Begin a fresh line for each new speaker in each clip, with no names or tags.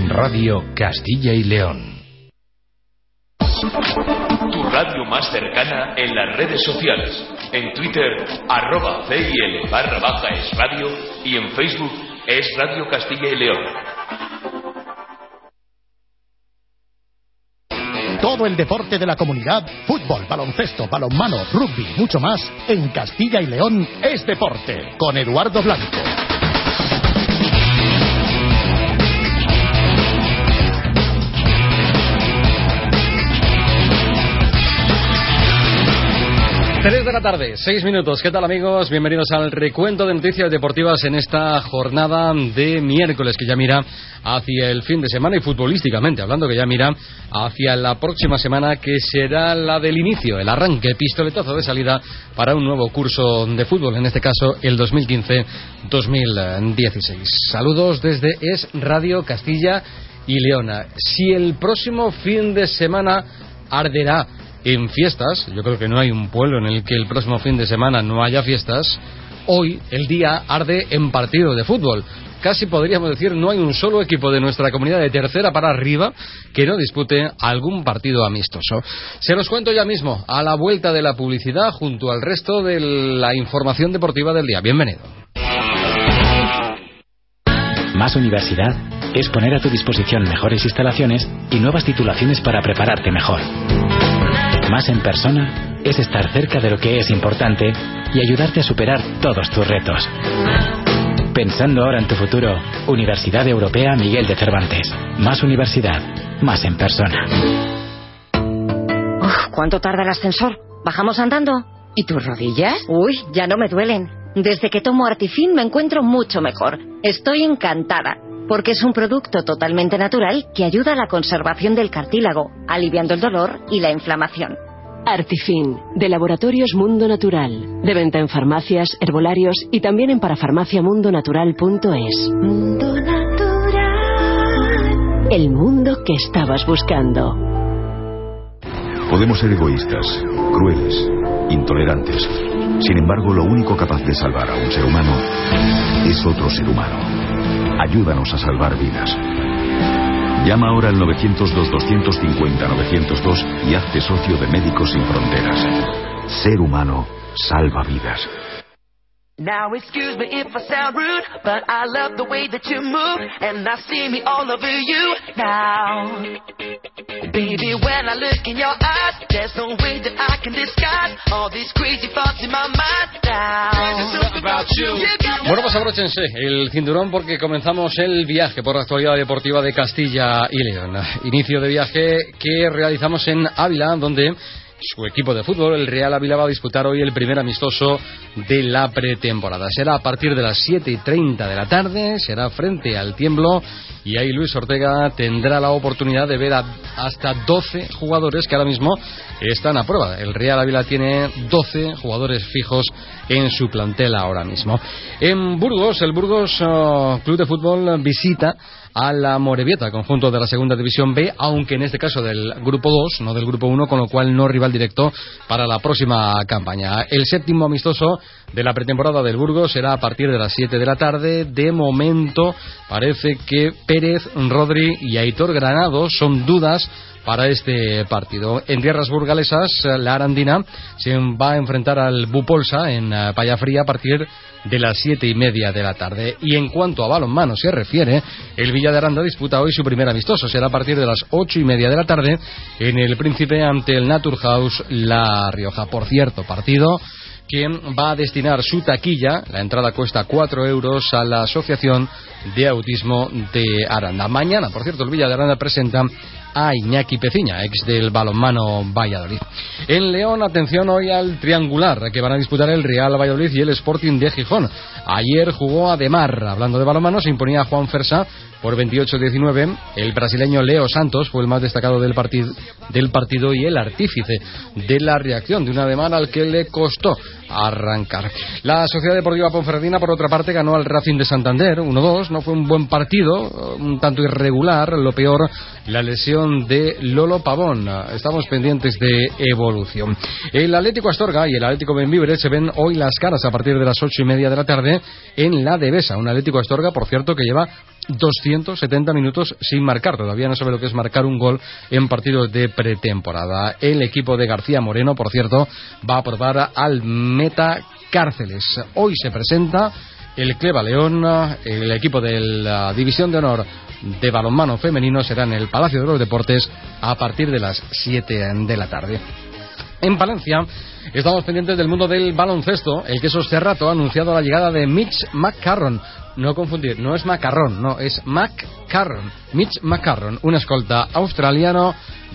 Radio Castilla y León.
Tu radio más cercana en las redes sociales. En Twitter, @CIL_es radio, y en Facebook es Radio Castilla y León.
Todo el deporte de la comunidad, fútbol, baloncesto, balonmano, rugby, mucho más, en Castilla y León es deporte, con Eduardo Blanco.
Tres de la tarde, 6 minutos. ¿Qué tal, amigos? Bienvenidos al recuento de noticias deportivas en esta jornada de miércoles que ya mira hacia el fin de semana, y futbolísticamente hablando, que ya mira hacia la próxima semana, que será la del inicio, el arranque, pistoletazo de salida para un nuevo curso de fútbol, en este caso el 2015-2016. Saludos desde Es Radio Castilla y León. Si el próximo fin de semana arderá en fiestas, yo creo que no hay un pueblo en el que el próximo fin de semana no haya fiestas, hoy el día arde en partido de fútbol. Casi podríamos decir, no hay un solo equipo de nuestra comunidad de tercera para arriba que no dispute algún partido amistoso. Se los cuento ya mismo, a la vuelta de la publicidad, junto al resto de la información deportiva del día. Bienvenido.
Más Universidad es poner a tu disposición mejores instalaciones y nuevas titulaciones para prepararte mejor. Más en persona es estar cerca de lo que es importante y ayudarte a superar todos tus retos. Pensando ahora en tu futuro, Universidad Europea Miguel de Cervantes. Más universidad, más en persona.
¿Cuánto tarda el ascensor? ¿Bajamos andando?
¿Y tus rodillas?
Uy, ya no me duelen. Desde que tomo Artifin me encuentro mucho mejor. Estoy encantada, porque es un producto totalmente natural que ayuda a la conservación del cartílago, aliviando el dolor y la inflamación.
Artifin, de Laboratorios Mundo Natural. De venta en farmacias, herbolarios y también en parafarmaciamundonatural.es.
Mundo Natural.
El mundo que estabas buscando.
Podemos ser egoístas, crueles, intolerantes. Sin embargo, lo único capaz de salvar a un ser humano es otro ser humano. Ayúdanos a salvar vidas. Llama ahora al 902-250-902 y hazte socio de Médicos Sin Fronteras. Ser humano salva vidas.
Now excuse me if I sound rude, but I love the way that you move, and I see me all over you now. Baby, when I look in your eyes, there's no way that I can disguise all these crazy thoughts in my mind now.
Bueno, pues abróchense el cinturón, porque comenzamos el viaje por la actualidad deportiva de Castilla y León. Inicio de viaje que realizamos en Ávila, donde su equipo de fútbol, el Real Ávila, va a disputar hoy el primer amistoso de la pretemporada. Será a partir de las 7:30 de la tarde, será frente al Tiemblo, y ahí Luis Ortega tendrá la oportunidad de ver hasta 12 jugadores que ahora mismo están a prueba. El Real Ávila tiene 12 jugadores fijos en su plantel ahora mismo. En Burgos, el Burgos Club de Fútbol visita a la Morevieta, conjunto de la segunda división B, aunque en este caso del grupo 2, no del grupo 1, con lo cual no rival directo para la próxima campaña. El séptimo amistoso de la pretemporada del Burgos será a partir de las 7 de la tarde. De momento parece que Pérez, Rodri y Aitor Granado son dudas para este partido. En tierras burgalesas, la Arandina se va a enfrentar al Bupolsa en Payafría a partir de las 7:30 de la tarde. Y en cuanto a balonmano se refiere, el Villa de Aranda disputa hoy su primer amistoso. Será a partir de las 8:30 de la tarde en el Príncipe ante el Naturhaus La Rioja. Por cierto, partido que va a destinar su taquilla, la entrada cuesta 4 euros, a la Asociación de Autismo de Aranda. Mañana, por cierto, el Villa de Aranda presenta a Iñaki Peciña, ex del balonmano Valladolid. En León, atención hoy al triangular que van a disputar el Real Valladolid y el Sporting de Gijón. Ayer jugó Ademar, hablando de balonmano, se imponía a Juan Fersa por 28-19. El brasileño Leo Santos fue el más destacado del partido y el artífice de la reacción de un Ademar al que le costó arrancar. La Sociedad Deportiva Ponferradina, por otra parte, ganó al Racing de Santander 1-2. No fue un buen partido, un tanto irregular, lo peor, la lesión de Lolo Pavón. Estamos pendientes de evolución. El Atlético Astorga y el Atlético Bembibre se ven hoy las caras a partir de las 8:30 de la tarde en la Devesa. Un Atlético Astorga, por cierto, que lleva 270 minutos sin marcar. Todavía no sabe lo que es marcar un gol en partidos de pretemporada. El equipo de García Moreno, por cierto, va a probar al meta Cárceles. Hoy se presenta el Cleva León. El equipo de la División de Honor de balonmano femenino será en el Palacio de los Deportes a partir de las 7 de la tarde. En Palencia estamos pendientes del mundo del baloncesto. El Quesos Cerrato ha anunciado la llegada de Mitch McCarron. No confundir, no es macarrón, no, es McCarron. Mitch McCarron, un escolta australiano,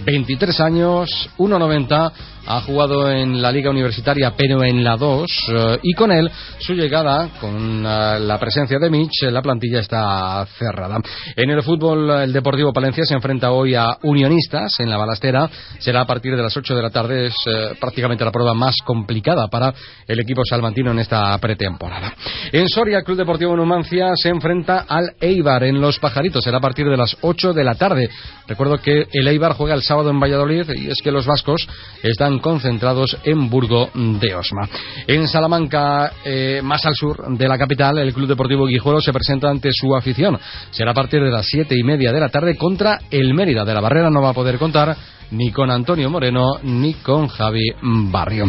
23 años, 1,90, ha jugado en la Liga Universitaria pero en la 2, y con él, su llegada, con la presencia de Mitch, la plantilla está cerrada. En el fútbol, el Deportivo Palencia se enfrenta hoy a Unionistas en la Balastera. Será a partir de las 8 de la tarde. Es prácticamente la prueba más complicada para el equipo salmantino en esta pretemporada. En Soria, el Club Deportivo Numancia se enfrenta al Eibar en Los Pajaritos. Será a partir de las 8 de la tarde. Recuerdo que el Eibar juega el sábado en Valladolid, y es que los vascos están concentrados en Burgo de Osma. En Salamanca, más al sur de la capital, el Club Deportivo Guijuelo se presenta ante su afición. Será a partir de las 7:30 de la tarde contra el Mérida. De la Barrera no va a poder contar ni con Antonio Moreno ni con Javi Barrio.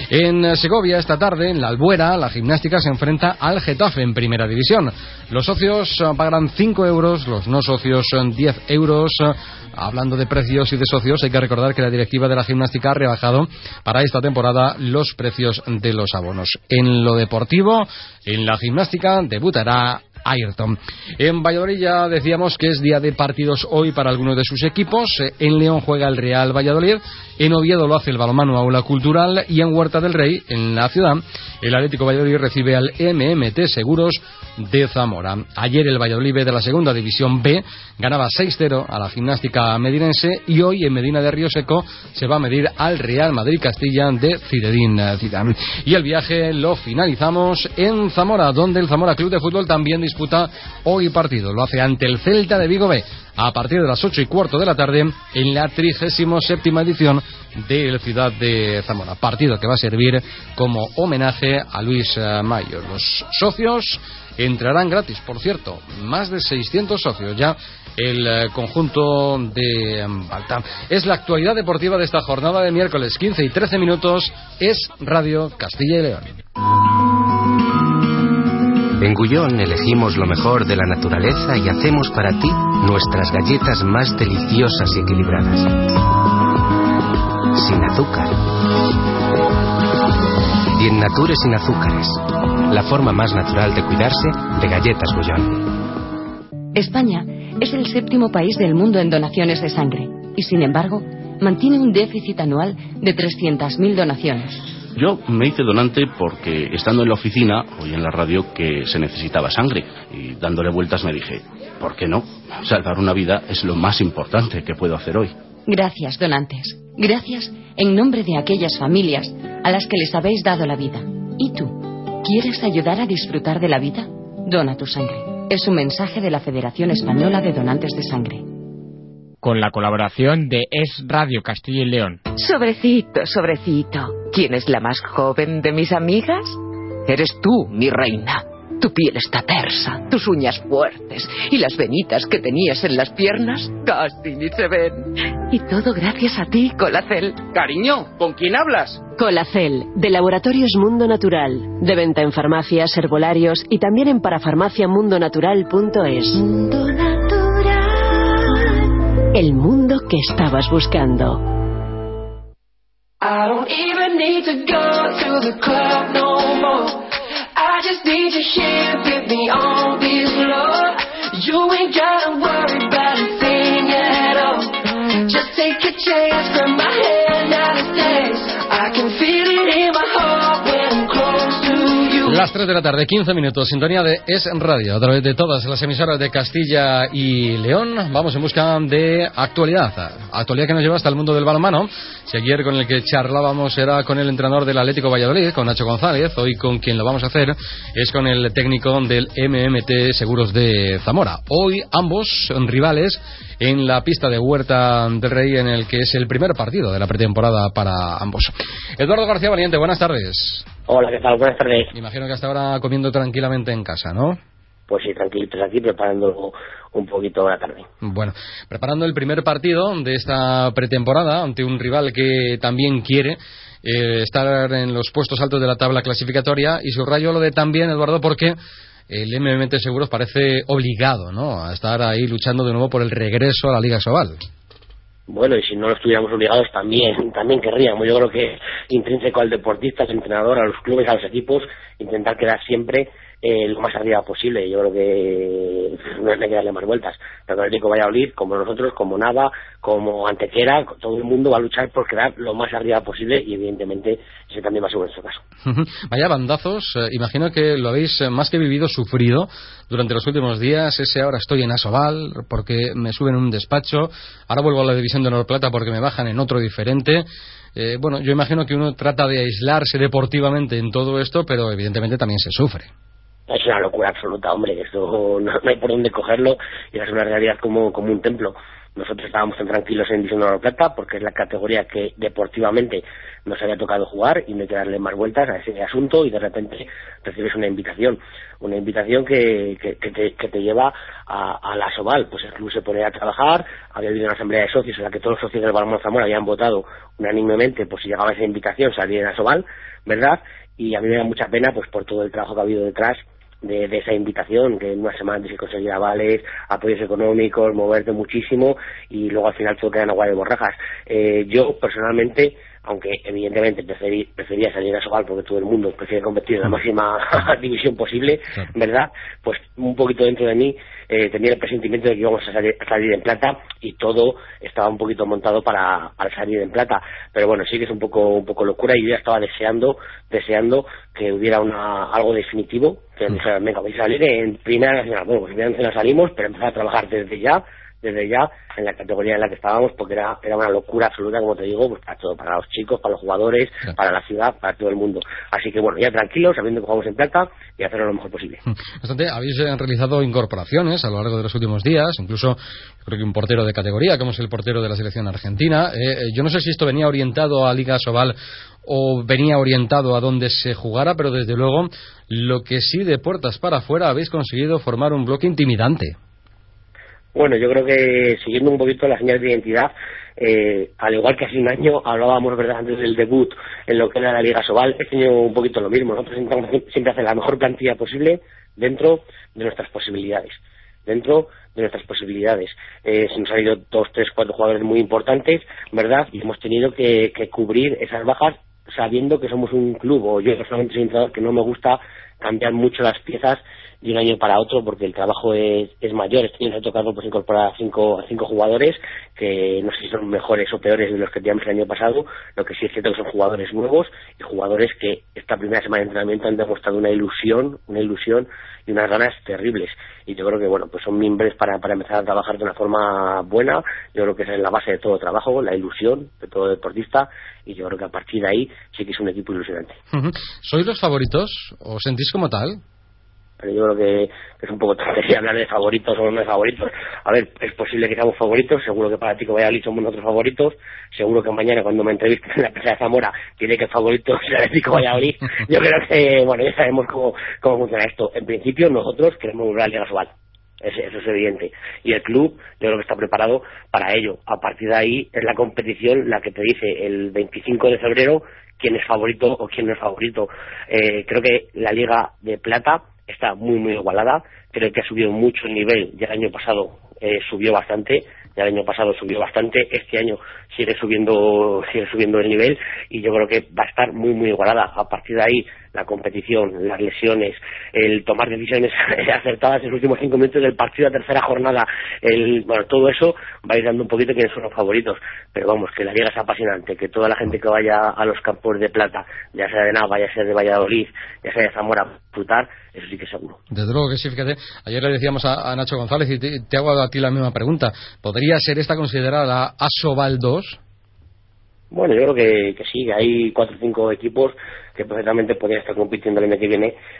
En Segovia, esta tarde, en la Albuera, la Gimnástica se enfrenta al Getafe en Primera División. Los socios pagarán 5 euros, los no socios 10 euros. Hablando de precios y de socios, hay que recordar que la directiva de la Gimnástica ha rebajado para esta temporada los precios de los abonos. En lo deportivo, en la Gimnástica debutará Ayrton. En Valladolid ya decíamos que es día de partidos hoy para algunos de sus equipos. En León juega el Real Valladolid, en Oviedo lo hace el balonmano Aula Cultural, y en Huerta del Rey, en la ciudad, el Atlético Valladolid recibe al MMT Seguros de Zamora. Ayer el Valladolid B de la segunda división B ganaba 6-0 a la Gimnástica Medinense, y hoy en Medina de Río Seco se va a medir al Real Madrid Castilla de Zinedine Zidane. Y el viaje lo finalizamos en Zamora, donde el Zamora Club de Fútbol también disputa hoy partido. Lo hace ante el Celta de Vigo B a partir de las 8:15 de la tarde en la 37ª edición del Ciudad de Zamora. Partido que va a servir como homenaje a Luis Mayo. Los socios entrarán gratis, por cierto, más de 600 socios ya el conjunto de Balta. Es la actualidad deportiva de esta jornada de miércoles, 15:13 minutos. Es Radio Castilla y León.
En Gullón elegimos lo mejor de la naturaleza y hacemos para ti nuestras galletas más deliciosas y equilibradas. Sin azúcar. Bien Nature sin azúcares. La forma más natural de cuidarse de galletas Gullón.
España es el 7º país del mundo en donaciones de sangre y, sin embargo, mantiene un déficit anual de 300.000 donaciones.
Yo me hice donante porque, estando en la oficina, oí en la radio que se necesitaba sangre, y dándole vueltas me dije, ¿por qué no? Salvar una vida es lo más importante que puedo hacer hoy.
Gracias, donantes. Gracias en nombre de aquellas familias a las que les habéis dado la vida. ¿Y tú? ¿Quieres ayudar a disfrutar de la vida? Dona tu sangre. Es un mensaje de la Federación Española de Donantes de Sangre.
Con la colaboración de Es Radio Castilla y León.
Sobrecito, sobrecito. ¿Quién es la más joven de mis amigas? Eres tú, mi reina. Tu piel está tersa, tus uñas fuertes y las venitas que tenías en las piernas casi ni se ven. Y todo gracias a ti, Colacel.
Cariño, ¿con quién hablas?
Colacel, de Laboratorios Mundo Natural. De venta en farmacias, herbolarios y también en parafarmaciamundonatural.es.
Mundo Natural.
El mundo que estabas buscando.
I don't even need to go to the club no more. I just need you here with me on this floor. You ain't gotta worry about a thing at all. Just take a chance, grab my hand, now to dance. I can feel it in my heart when I'm close to you.
Las 3 de la tarde, 15 minutos, sintonía de Es Radio, a través de todas las emisoras de Castilla y León. Vamos en busca de actualidad que nos lleva hasta el mundo del balonmano. Si ayer con el que charlábamos era con el entrenador del Atlético Valladolid, con Nacho González, hoy con quien lo vamos a hacer es con el técnico del MMT Seguros de Zamora. Hoy ambos rivales en la pista de Huerta del Rey, en el que es el primer partido de la pretemporada para ambos. Eduardo García Valiente, buenas tardes.
Hola, ¿qué tal? Buenas tardes.
Me imagino que hasta ahora comiendo tranquilamente en casa, ¿no?
pues sí, tranquilitos aquí, preparando un poquito la tarde.
Bueno, preparando el primer partido de esta pretemporada ante un rival que también quiere estar en los puestos altos de la tabla clasificatoria, y subrayo lo de también, Eduardo, porque el MMT Seguros parece obligado, ¿no?, a estar ahí luchando de nuevo por el regreso a la Liga Sobal.
Bueno, y si no lo estuviéramos obligados también querríamos. Yo creo que intrínseco al deportista, al entrenador, a los clubes, a los equipos, intentar quedar siempre lo más arriba posible. Yo creo que no hay que darle más vueltas. Tanto el Atlético Valladolid, como nosotros, como Nava, como Antequera, todo el mundo va a luchar por quedar lo más arriba posible, y evidentemente ese también va a ser nuestro caso.
Vaya bandazos, imagino que lo habéis más que vivido, sufrido durante los últimos días. Ese ahora estoy en Asobal porque me suben un despacho, ahora vuelvo a la división de Honor Plata porque me bajan en otro diferente. Bueno, yo imagino que uno trata de aislarse deportivamente en todo esto, pero evidentemente también se sufre.
Es una locura absoluta, hombre, esto no hay por dónde cogerlo, y es una realidad como un templo. Nosotros estábamos tan tranquilos en División de Honor Plata porque es la categoría que deportivamente nos había tocado jugar, y no hay que darle más vueltas a ese asunto, y de repente recibes una invitación que te lleva a la Asobal. Pues el club se pone a trabajar, había habido una asamblea de socios en la que todos los socios del Balonmano Zamora habían votado unánimemente, pues si llegaba esa invitación salir en Asobal, ¿verdad? Y a mí me da mucha pena pues por todo el trabajo que ha habido detrás de esa invitación, que en una semana tienes que conseguir avales, apoyos económicos, moverte muchísimo, y luego al final todo queda en agua de borrajas. Yo personalmente, aunque evidentemente prefería salir a Asobal porque todo el mundo prefiere competir en la máxima división posible, ¿verdad? Pues un poquito dentro de mí tenía el presentimiento de que íbamos a salir en plata, y todo estaba un poquito montado para salir en plata. Pero bueno, sí que es un poco locura, y yo ya estaba deseando que hubiera algo definitivo, que dijeran, venga, vais a salir en Primera Nacional. Bueno, pues en Primera Nacional salimos, pero empezar a trabajar desde ya en la categoría en la que estábamos, porque era una locura absoluta, como te digo, pues para todo, para los chicos, para los jugadores, para la ciudad, para todo el mundo. Así que bueno, ya tranquilos, sabiendo que jugamos en plata, y hacerlo lo mejor posible.
Bastante, habéis realizado incorporaciones a lo largo de los últimos días, incluso creo que un portero de categoría, como es el portero de la selección argentina. Yo no sé si esto venía orientado a Liga Asobal o venía orientado a donde se jugara, pero desde luego lo que sí, de puertas para afuera, habéis conseguido formar un bloque intimidante.
Bueno, yo creo que siguiendo un poquito las señales de identidad, al igual que hace un año hablábamos, ¿verdad?, antes del debut en lo que era la Liga Asobal, este año un poquito lo mismo. Nosotros intentamos siempre hacer la mejor plantilla posible dentro de nuestras posibilidades. Se nos han ido 2, 3, 4 jugadores muy importantes, ¿verdad?, y hemos tenido que cubrir esas bajas, sabiendo que somos un club, o yo personalmente soy un entrenador que no me gusta cambiar mucho las piezas de un año para otro, porque el trabajo es mayor. Este año nos ha tocado pues incorporar a cinco jugadores que no sé si son mejores o peores de los que teníamos el año pasado. Lo que sí es cierto que son jugadores nuevos, y jugadores que esta primera semana de entrenamiento han demostrado una ilusión y unas ganas terribles. Y yo creo que bueno, pues son mimbres para empezar a trabajar de una forma buena. Yo creo que esa es la base de todo trabajo, la ilusión de todo deportista, y yo creo que a partir de ahí sí que es un equipo ilusionante.
¿Sois los favoritos? ¿Os sentís como tal?
Pero yo creo que es un poco tontería hablar de favoritos o no de favoritos. A ver, es posible que seamos favoritos, seguro que para Tico Valladolid somos nosotros favoritos, seguro que mañana cuando me entrevisten en la Plaza de Zamora tiene que el favorito sea el Tico Valladolid. Yo creo que, bueno, ya sabemos cómo funciona esto. En principio nosotros queremos volver a la Liga Asobal. Eso es evidente, y el club yo creo que está preparado para ello. A partir de ahí es la competición la que te dice el 25 de febrero quién es favorito o quién no es favorito. Creo que la Liga de Plata está muy muy igualada, creo que ha subido mucho el nivel. Ya el año pasado subió bastante, este año sigue subiendo el nivel, y yo creo que va a estar muy muy igualada. A partir de ahí la competición, las lesiones, el tomar decisiones acertadas en los últimos 5 minutos del partido de la tercera jornada, bueno, todo eso va a ir dando un poquito quiénes son los favoritos. Pero vamos, que la liga es apasionante, que toda la gente que vaya a los campos de plata, ya sea de Nava, ya sea de Valladolid, ya sea de Zamora, a disfrutar, eso sí que seguro.
Desde luego que sí, fíjate, ayer le decíamos a Nacho González, y te hago a ti la misma pregunta, ¿podría ser esta considerada la Asobal 2?
Bueno, yo creo que sí, que hay 4 o 5 equipos que perfectamente podrían estar compitiendo el año que viene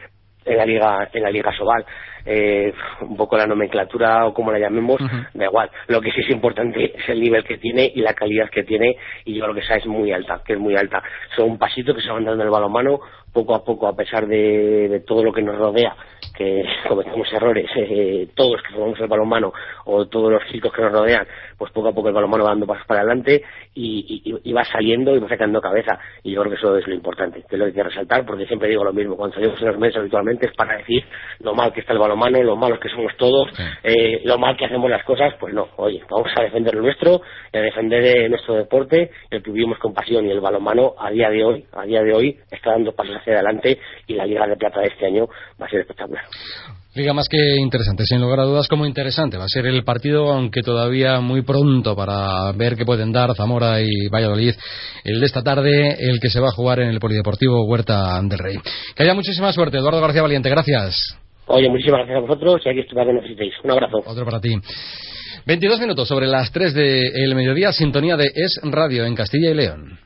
en la Liga Sobal. Un poco la nomenclatura o como la llamemos, da igual. Lo que sí es importante es el nivel que tiene y la calidad que tiene, y yo creo que esa es muy alta, son un pasito que se van dando en el balonmano poco a poco, a pesar de todo lo que nos rodea, que cometemos errores, todos que jugamos el balonmano o todos los chicos que nos rodean, pues poco a poco el balonmano va dando pasos para adelante y va saliendo y va sacando cabeza, y yo creo que eso es lo importante, que es lo que hay que resaltar, porque siempre digo lo mismo, cuando salimos en los medios habitualmente es para decir lo mal que está el balonmano, lo malos que somos todos, lo mal que hacemos las cosas. Pues no, oye, vamos a defender lo nuestro, a defender nuestro deporte, el que vivimos con pasión, y el balonmano a día de hoy está dando pasos hacia adelante, y la Liga de Plata de este año va a ser espectacular.
Liga más que interesante, sin lugar a dudas, como interesante va a ser el partido, aunque todavía muy pronto para ver qué pueden dar Zamora y Valladolid, el de esta tarde, el que se va a jugar en el Polideportivo Huerta del Rey. Que haya muchísima suerte, Eduardo García Valiente, gracias.
Oye, muchísimas gracias a vosotros, y aquí estoy para que necesitéis. Un abrazo.
Otro para ti. 22 minutos sobre las 3 del mediodía, sintonía de Es Radio en Castilla y León.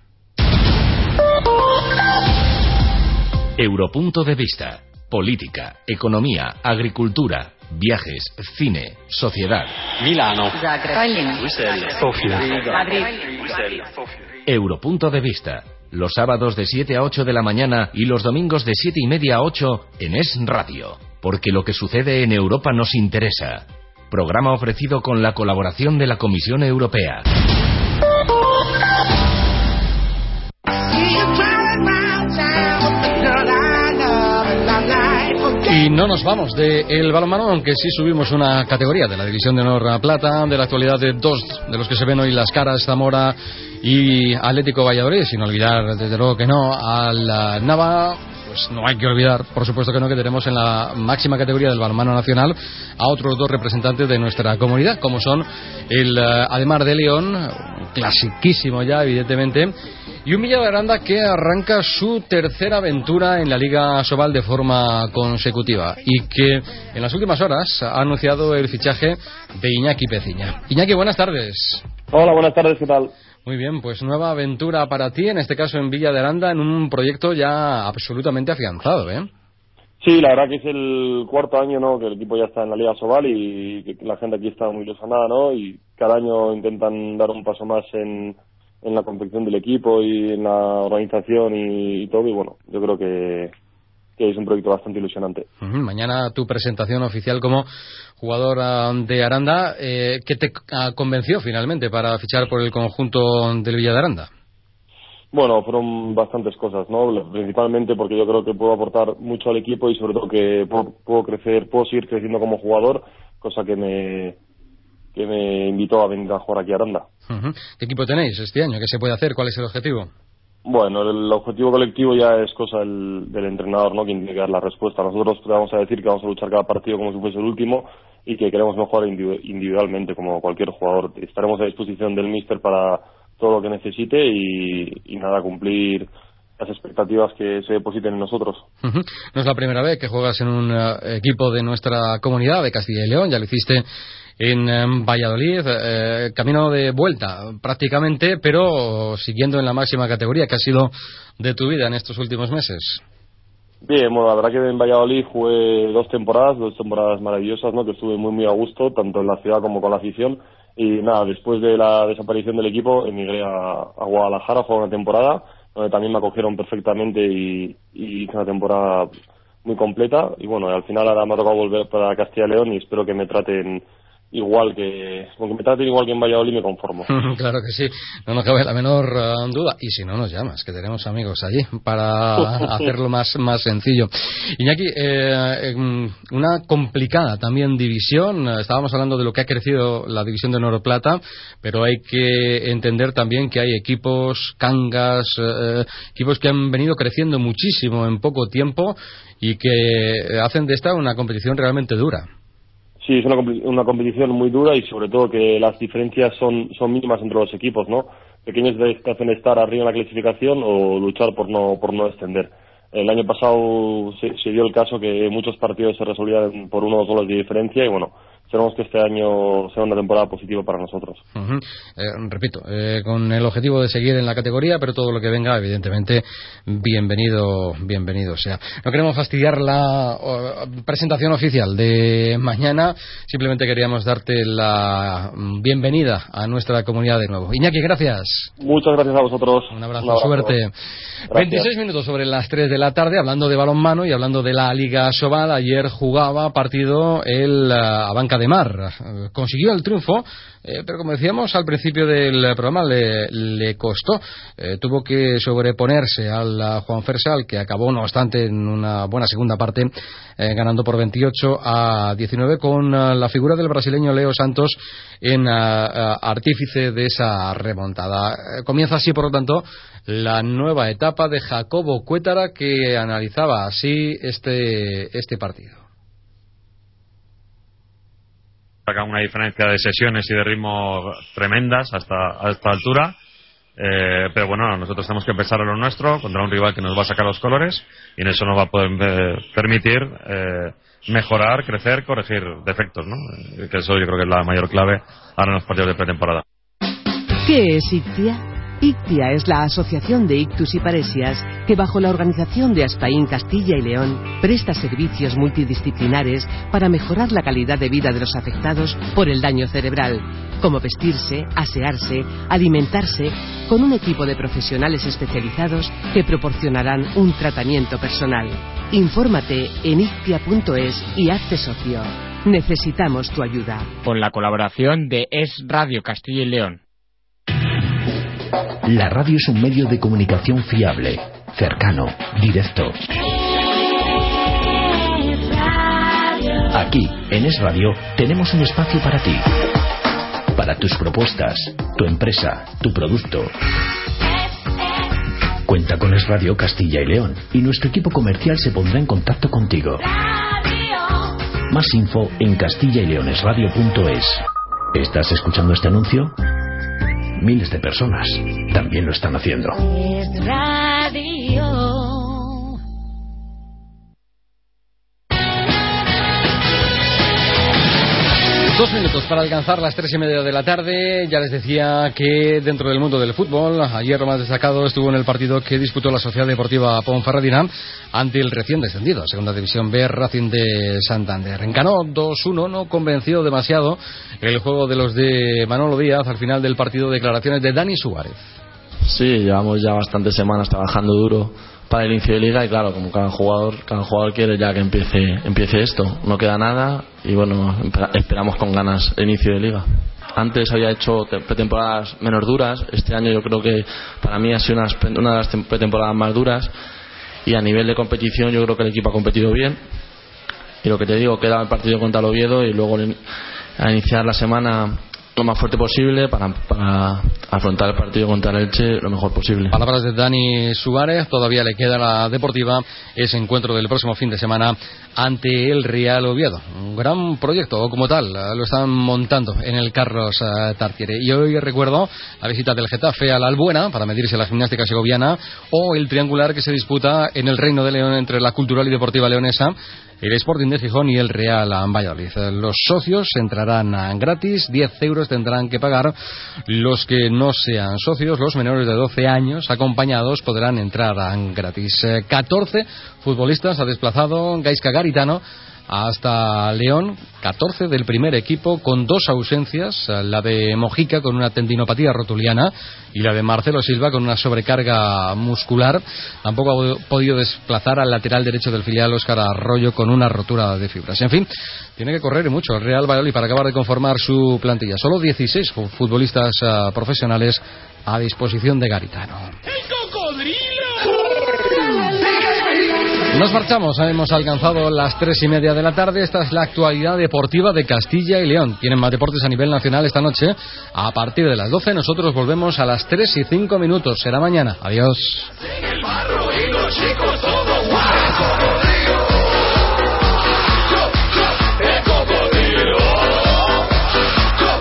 Europunto de vista. Política, economía, agricultura, viajes, cine, sociedad.
Milano.
Sofía.
Madrid.
Europunto de vista. Los sábados de 7 a 8 de la mañana y los domingos de 7:30 a 8 en Es Radio. Porque lo que sucede en Europa nos interesa. Programa ofrecido con la colaboración de la Comisión Europea.
Y no nos vamos del balonmano, aunque sí subimos una categoría de la División de Honor Plata, de la actualidad de dos de los que se ven hoy las caras, Zamora y Atlético Valladolid, sin olvidar, desde luego que no, al Nava. Pues no hay que olvidar, por supuesto que no, que tenemos en la máxima categoría del balonmano nacional a otros dos representantes de nuestra comunidad, como son el Ademar de León, clasiquísimo ya, evidentemente, y un Villa de Aranda que arranca su tercera aventura en la Liga Sobal de forma consecutiva, y que en las últimas horas ha anunciado el fichaje de Iñaki Peciña. Iñaki, buenas tardes.
Hola, buenas tardes, ¿qué tal?
Muy bien, pues nueva aventura para ti, en este caso en Villa de Aranda, en un proyecto ya absolutamente afianzado, ¿eh?
Sí, la verdad que es el cuarto año, ¿no?, que el equipo ya está en la Liga Sobal y que la gente aquí está muy ilusionada, ¿no?, y cada año intentan dar un paso más en la confección del equipo y en la organización y todo, y bueno, yo creo que es un proyecto bastante ilusionante.
Mañana tu presentación oficial como jugador de Aranda. ¿Qué te convenció finalmente para fichar por el conjunto del Villa de Aranda?
Bueno, fueron bastantes cosas, ¿no? Principalmente porque yo creo que puedo aportar mucho al equipo y sobre todo que puedo seguir creciendo como jugador, cosa que me invitó a venir a jugar aquí a Aranda.
¿Qué equipo tenéis este año? ¿Qué se puede hacer? ¿Cuál es el objetivo?
Bueno, el objetivo colectivo ya es cosa del entrenador, ¿no?, quien tiene que dar la respuesta. Nosotros vamos a decir que vamos a luchar cada partido como si fuese el último y que queremos mejorar individualmente como cualquier jugador. Estaremos a disposición del míster para todo lo que necesite y nada, cumplir las expectativas que se depositen en nosotros.
No es la primera vez que juegas en un equipo de nuestra comunidad, de Castilla y León. Ya lo hiciste en Valladolid, camino de vuelta prácticamente, pero siguiendo en la máxima categoría. ¿Qué ha sido de tu vida en estos últimos meses?
Bien, bueno, la verdad que en Valladolid jugué dos temporadas maravillosas, ¿no?, que estuve muy muy a gusto, tanto en la ciudad como con la afición. Y nada, después de la desaparición del equipo emigré a Guadalajara, jugué una temporada donde también me acogieron perfectamente y hice una temporada muy completa. Y bueno, al final ahora me ha tocado volver para Castilla y León y espero que me traten igual que en Valladolid, me conformo.
Claro que sí, no nos cabe la menor duda, y si no nos llamas, que tenemos amigos allí para hacerlo más sencillo. Iñaki, una complicada también división. Estábamos hablando de lo que ha crecido la división de Honor Plata, pero hay que entender también que hay equipos, Cangas, equipos que han venido creciendo muchísimo en poco tiempo y que hacen de esta una competición realmente dura.
Sí, es una competición muy dura y sobre todo que las diferencias son mínimas entre los equipos, ¿no? Pequeños que hacen estar arriba en la clasificación o luchar por no descender. El año pasado se dio el caso que muchos partidos se resolvían por 1 o 2 goles de diferencia y bueno, esperemos que este año sea una temporada positiva para nosotros.
Repito, con el objetivo de seguir en la categoría, pero todo lo que venga, evidentemente, bienvenido sea. No queremos fastidiar la presentación oficial de mañana, simplemente queríamos darte la bienvenida a nuestra comunidad de nuevo. Iñaki, gracias.
Muchas gracias a vosotros.
Un abrazo. Suerte. Gracias. 26 minutos sobre las 3 de la tarde, hablando de balonmano y hablando de la Liga Sobal. Ayer jugaba partido el Abanca de Mar. Consiguió el triunfo, pero como decíamos al principio del programa, le costó. Tuvo que sobreponerse al Juan Fersal, que acabó, no obstante, en una buena segunda parte, ganando por 28-19, con la figura del brasileño Leo Santos en artífice de esa remontada. Comienza así, por lo tanto, la nueva etapa de Jacobo Cuétara, que analizaba así este partido.
Saca una diferencia de sesiones y de ritmo tremendas a esta altura, pero bueno, nosotros tenemos que pensar en lo nuestro contra un rival que nos va a sacar los colores, y en eso nos va a poder permitir mejorar, crecer, corregir defectos, ¿no? Que eso yo creo que es la mayor clave ahora en los partidos de pretemporada.
¿Qué es ICTIA? ICTIA es la Asociación de Ictus y Paresias que, bajo la organización de Aspaín Castilla y León, presta servicios multidisciplinares para mejorar la calidad de vida de los afectados por el daño cerebral, como vestirse, asearse, alimentarse, con un equipo de profesionales especializados que proporcionarán un tratamiento personal. Infórmate en ictia.es y hazte socio. Necesitamos tu ayuda.
Con la colaboración de Es Radio Castilla y León.
La radio es un medio de comunicación fiable, cercano, directo. Aquí, en Es Radio, tenemos un espacio para ti. Para tus propuestas, tu empresa, tu producto. Cuenta con Es Radio Castilla y León y nuestro equipo comercial se pondrá en contacto contigo. Más info en castillayleonesradio.es. ¿Estás escuchando este anuncio? Miles de personas también lo están haciendo.
Es Radio.
2 minutos para alcanzar las 3:30 de la tarde. Ya les decía que dentro del mundo del fútbol, ayer lo más destacado estuvo en el partido que disputó la Sociedad Deportiva Ponferradina ante el recién descendido, Segunda División B, Racing de Santander. Ganó 2-1, no convenció demasiado el juego de los de Manolo Díaz. Al final del partido, declaraciones de Dani Suárez.
Sí, llevamos ya bastantes semanas trabajando duro para el inicio de liga y claro, como cada jugador quiere ya que empiece esto. No queda nada y bueno, esperamos con ganas el inicio de liga. Antes había hecho pretemporadas menos duras. Este año yo creo que para mí ha sido una de las pretemporadas más duras, y a nivel de competición yo creo que el equipo ha competido bien. Y lo que te digo, queda el partido contra el Oviedo y luego a iniciar la semana lo más fuerte posible para afrontar el partido contra el Elche lo mejor posible.
Palabras de Dani Suárez. Todavía le queda a la Deportiva ese encuentro del próximo fin de semana ante el Real Oviedo. Un gran proyecto, o como tal, lo están montando en el Carlos Tartiere. Y hoy recuerdo la visita del Getafe a la Albuena para medirse a la gimnástica segoviana, o el triangular que se disputa en el Reino de León entre la Cultural y Deportiva Leonesa, el Sporting de Gijón y el Real Valladolid. Los socios entrarán gratis, 10 euros tendrán que pagar. Los que no sean socios, los menores de 12 años acompañados, podrán entrar gratis. 14 futbolistas ha desplazado Gaizka Garitano hasta León, 14 del primer equipo, con 2 ausencias, la de Mojica con una tendinopatía rotuliana y la de Marcelo Silva con una sobrecarga muscular. Tampoco ha podido desplazar al lateral derecho del filial Óscar Arroyo con una rotura de fibras. En fin, tiene que correr mucho el Real Valladolid para acabar de conformar su plantilla. Solo 16 futbolistas profesionales a disposición de Garitano.
¡El cocodrilo!
Nos marchamos, hemos alcanzado las 3:30 de la tarde. Esta es la actualidad deportiva de Castilla y León. Tienen más deportes a nivel nacional esta noche. A partir de las 12 nosotros volvemos a las 3:05. Será mañana. Adiós.
En el barro y los chicos todo guay.